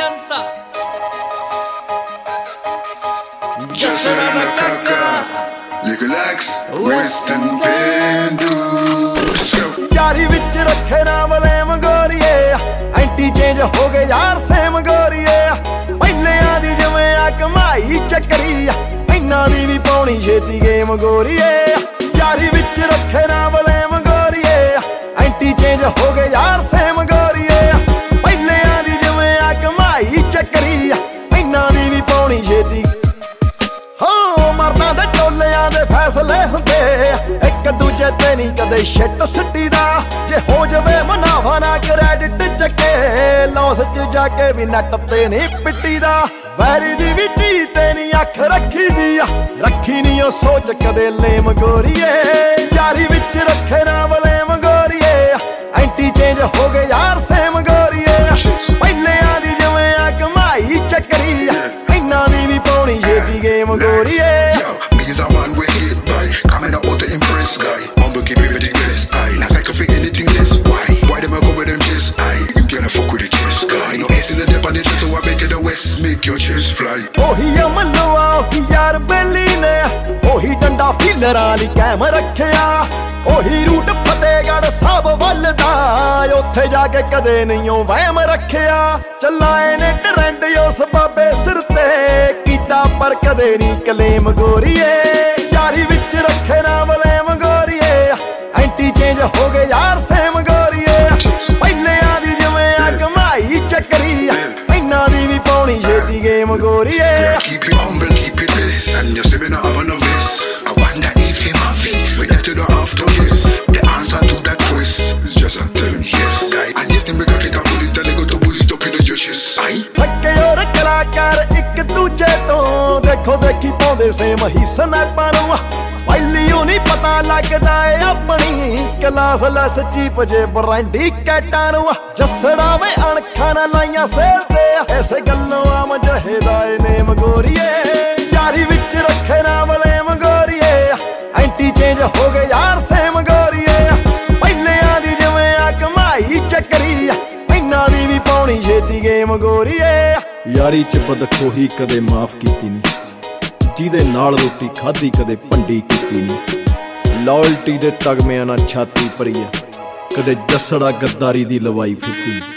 ਜਨਤਾ ਜਸਰਾ ਨਾ ਕਾਕਾ ਲਿਗਲੈਕਸ ਵੈਸਟਰਨ ਪੈਂਡੂ ਯਾਰੀ ਵਿੱਚ ਰੱਖੇ ਨਾ ਬਲੇਮ ਗੋਰੀਏ ਐਂਟੀ ਚੇਂਜ ਹੋ ਗਏ ਯਾਰ ਸੇਮ ਗੋਰੀਏ ਪਹਿਲਿਆਂ ਦੀ ਜਿਵੇਂ ਆ ਕਮਾਈ ਚੱਕਰੀ ਇਹਨਾਂ ਦੀ ਵੀ ਪਾਉਣੀ ਛੇਤੀ ਗੇਮ ਗੋਰੀਏ ਯਾਰੀ ਵਿੱਚ ਰੱਖੇ ਨਾ ਬਲੇਮ ਗੋਰੀਏ ਐਂਟੀ ਚੇਂਜ ਹੋ ਗਏ ਯਾਰ ਸੇਮ ਗੋਰੀਏ ਪਹਿਲਿਆਂ ਦੀ ਜਿਵੇਂ ਆ ਕਮਾਈ ਚੱਕਰੀ ਇਹਨਾਂ ਦੀ ਵੀ ਪਾਉਣੀ ਛੇਤੀ ਮਰਦਾਂ ਦੇ ਟੋਲਿਆਂ ਦੇ ਫੈਸਲੇ ਹੁੰਦੇ ਇੱਕ ਦੂਜੇ ਤੇ ਨਹੀਂ ਕਦੇ ਸ਼ਿੱਟ ਸਿੱਟੀ ਦਾ ਜੇ ਹੋ ਜਾਵੇ ਮੁਨਾਫਾ ਨਾ ਕ੍ਰੈਡਿਟ ਚੱਕੇ ਲੌਸ ਚ ਜਾ ਕੇ ਵੀ ਨੱਟ ਤੇ ਨਹੀਂ ਪਿੱਟੀ ਦਾ ਵੈਰੀ ਦੀ ਵੀ ਧੀ ਤੇ ਨਹੀਂ ਅੱਖ ਰੱਖੀ ਦੀ ਰੱਖੀ ਨਹੀਂ ਉਹ ਸੋਚ ਕਦੇ ਲੇਮ ਗੋਰੀਏ ਯਾਰੀ ਵਿੱਚ ਰੱਖੇ ਨਾ ਬਲੇਮ ਗੋਰੀਏ ਐਂਟੀ ਚੇਂਜ ਹੋ ਗਏ ਯਾਰ ਸੇਮ ਗੋਰੀਏ ਪਹਿਲਿਆਂ ਦੀ ਜਿਵੇਂ ਆ ਕਮਾਈ ਚੱਕਰੀ ਇਹਨਾਂ ਦੀ ਵੀ ਪਾਉਣੀ ਛੇਤੀ ਗੇਮ ਗੋਰੀਏ ਉਹੀ ਅਮਲਵਾ ਉਹੀ ਯਾਰ ਬੇਲੀ ਨੇ ਉਹੀ ਡੰਡਾ ਫੀਲਰਾਂ ਲਈ ਕਾਇਮ ਰੱਖਿਆ ਉਹੀ ਰੂਟ ਫਤਿਹਗੜ੍ਹ ਸਾਹਿਬ ਵੱਲ ਦਾ ਉੱਥੇ ਜਾ ਕੇ ਕਦੇ ਨਹੀਂ ਉਹ ਵਹਿਮ ਰੱਖਿਆ ਚਲਾਏ ਨੇ ਟਰੈਂਡ ਉਸ ਬਾਬੇ ਸਿਰ ਤੇ ਕੀਤਾ ਪਰ ਕਦੇ ਨਹੀਂ ਕਲੇਮ ਗੋਰੀਏ ਯਾਰੀ ਵਿੱਚ ਰੱਖੇ ਨਾ ਬਲੇਮ ਗੋਰੀਏ ਐਂਟੀ ਚੇਂਜ ਹੋ ਗਏ ਯਾਰ ਸੇਮ ਗੋਰੀਏ ਪਹਿਲਿਆਂ ਦੀ ਜਿਵੇਂ ਆ ਕਮਾਈ ਚੱਕਰੀ ਇਹਨਾਂ ਦੀ ਵੀ ਪਾਉਣੀ ਛੇਤੀ ਗੇਮ ਗੋਰੀਏ Keep it humble, keep it bliss And you say me not have a novice I wonder if you have it We get to the after yes The answer to that quest is just a turn yes guy And yes, then we got it a bullet Then they go to bullet up in the judges ਥੱਕੇ ਹੋਰ ਕਲਾਕਾਰ ਇੱਕ ਦੂਜੇ ਤੋਂ ਦੇਖੋ ਦੇਖੀ ਪਾਉਂਦੇ same ਹੀ ਸਨੈਪਾਂ ਨੂੰ ਪਹਿਲੀਓ ਨਹੀਂ ਪਤਾ ਲੱਗਦਾ ਏ ਆਪਣੀ ਕਲਾਸ ਲੈਸ ਚੀਫ ਜੇ ਬਰਾਂਡੀ ਕੈਟਾਂ ਨੂੰ ਜੱਸੜਾ ਵੇ ਅਣਖਾਂ ਨਾ ਲਾਈਆਂ ਸੇਲ ਤੇ ਐਸੇ ਗੱਲੋਂ ਆ ਮਜਹੇਦਾ ਏ ਨੇਮ ਗੋਰੀਏ ਯਾਰੀ ਵਿੱਚ ਰੱਖੇ ਨਾ ਬਲੇਮ ਗੋਰੀਏ ਐਂਟੀ ਚੇਂਜ ਹੋ ਗਏ ਯਾਰ ਸੇਮ ਗੋਰੀਏ ਪਹਿਲਿਆਂ ਦੀ ਜਿਵੇਂ ਆ ਕਮਾਈ ਚੱਕਰੀ ਇਹਨਾਂ ਦੀ ਵੀ ਪਾਉਣੀ ਛੇਤੀ ਗੇਮ ਗੋਰੀਏ ਯਾਰੀ ਚ ਬਦਖੋਹੀ ਕਦੇ ਮਾਫ ਕੀਤੀ ਨਹੀਂ ਜਿਹਦੇ ਨਾਲ ਰੋਟੀ ਖਾਧੀ ਕਦੇ ਭੰਡੀ ਕੀਤੀ ਨਹੀਂ ਲਾਇਲਟੀ ਦੇ ਤਗਮਿਆਂ ਨਾਲ ਛਾਤੀ ਭਰੀ ਆ ਕਦੇ ਜੱਸੜਾ ਗੱਦਾਰੀ ਦੀ ਲਵਾਈ ਫਿੱਟੀ